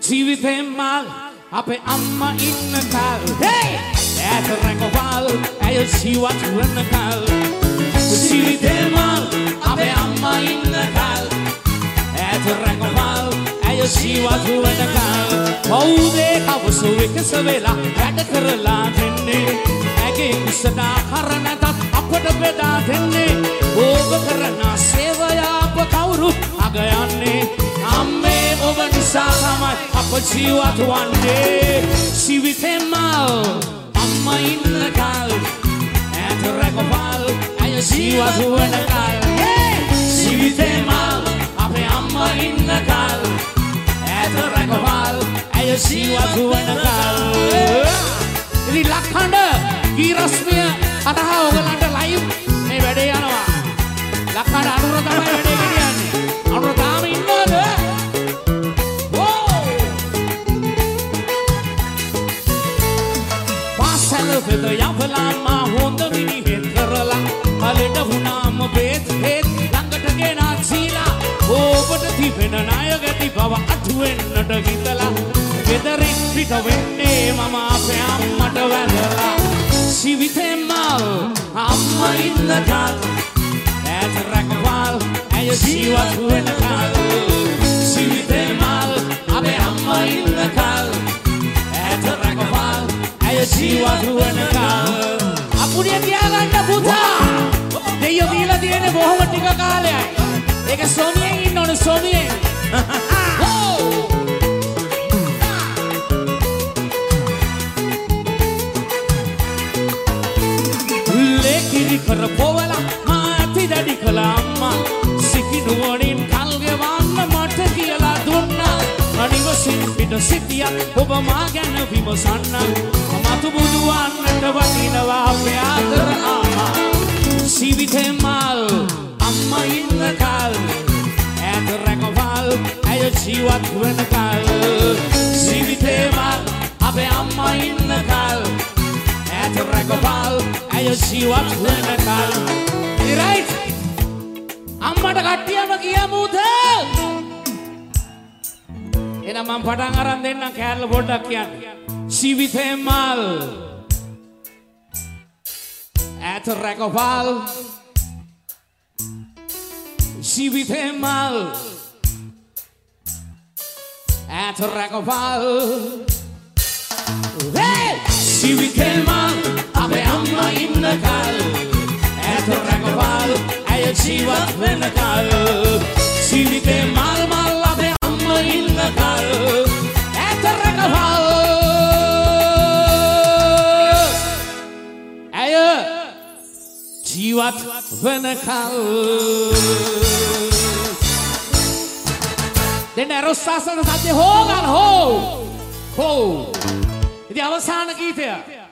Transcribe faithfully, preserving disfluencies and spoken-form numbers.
ජීවිතේ මල් අපේ අම්මා ඉන්න කල් ඈත රැකවල් ඇය ජීවත් වෙන කල් ජීවිතේ මල් අපේ අම්මා ඉන්න කල් ඈත රැකවල් ඇය ජීවත් වෙන කල් කවුදේ කවසු එකස වෙලා වැඩ කරලා දෙන්නේ ඇගේ කුසදා කරනටත් අපට බෙදා දෙන්නේ ඕක කරන සේවය අප කවුරුත් අග යන්නේ අම්මේ ඔබ නිසා තමයි අප ජීවත් වන්නේ ජීවිතේ මල් අම්මා ඉන්න කල් ඈත රැකවල් ඇය ජීවත් වෙන කල් ජීවිතේ මල් අපේ අම්මා ඉන්න කල් ඈත රැකවල් ඇය ජීවත් වෙන කල් ඉතින් ලක්හඬ ගීරස්මිය අතහ ඔයගලන්ට ලයිව් මේ වැඩේ යනවා ලක්හඬ අනුර තමයි වැඩේ ගෙනියන්නේ අනුර තාම ඉන්නවද වෝ පාසල වෙද යවලා මා හොඳ මිනිහෙක් කරලා කලෙට වුණාම බේත් හේත් ළඟට ගෙනා සීලා ඔබට තිබෙන ණයගති බව අතු වෙන්නට හිතලා ගෙදරින් පිට වෙන්නේ මම අපේ අම්මට වැඳලා ජීවිතේ මල් අම්මා ඉන්න කල් ඈත රැකවල් ඇය ජීවත් වෙන කල් ජීවිතේ මල් අපේ අම්මා ඉන්න කල් ඈත රැකවල් ඇය ජීවත් වෙන කල් අපුඩිය තියාගන්න පුතා දෙයියෝ දීලා තියෙන්නේ බොහොම ටික කාලයයි ඒක සෝමියෙන් ඉන්න ඕනේ සෝමියෙන් කරපොවලා මාති දැඩි කළා අම්මා සිකිනුවණින් කල් ගෙවන්න මට කියලා දුන්නා අනිවසින් පිට සිටියා ඔබ මා ගැන විමසන්න මතු බුදුවන්නට වටිනවා අපේ ආදර අම්මා ජීවිතේ මල් අම්මා ඉන්න කල් ඈත රැකවල් ඇය ජීවත් වෙන කල් ජීවිතේ මල් අපේ අම්මා ඉන්න කල් ඈත රැකවල් ඇය ජීවත් වෙන කල් right අම්මට කට්ටියම කියමුද එහෙනම් මම පටන් අරන් දෙන්නම් කෑල්ල පොඩ්ඩක් කියන්න ජීවිතේ මල් ඈත රැකවල් ජීවිතේ මල් ඈත රැකවල් ජීවිතේ මල් අපේ අම්මා ඉන්න කල් ඈත රැකවල් ඇය ජීවත් වෙන කල් ජීවිතේ මල් මල් අපේ අම්මා ඉන්න කල් ඈත රැකවල් ඇය ජීවත් වෙන කල් දෙන්න රොස්සාසන සත්‍ය හොගන හෝ හෝ ඉතින් අවසාන ගීතය